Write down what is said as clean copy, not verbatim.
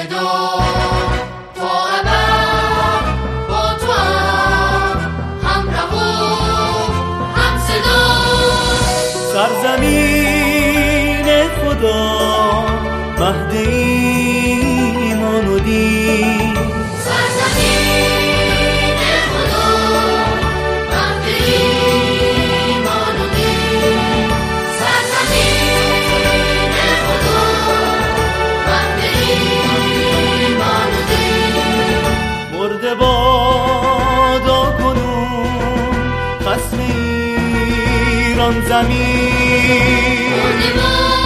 صدا تا ابد با تو همراه و هم صدا. سرزمین خدا مهد ایمان و دین، سرزمین خدا مهد ایمان و دین، سرزمین خدا مهد ایمان و دین. مرده بادا کنون خصم ایران زمین، مرده بادا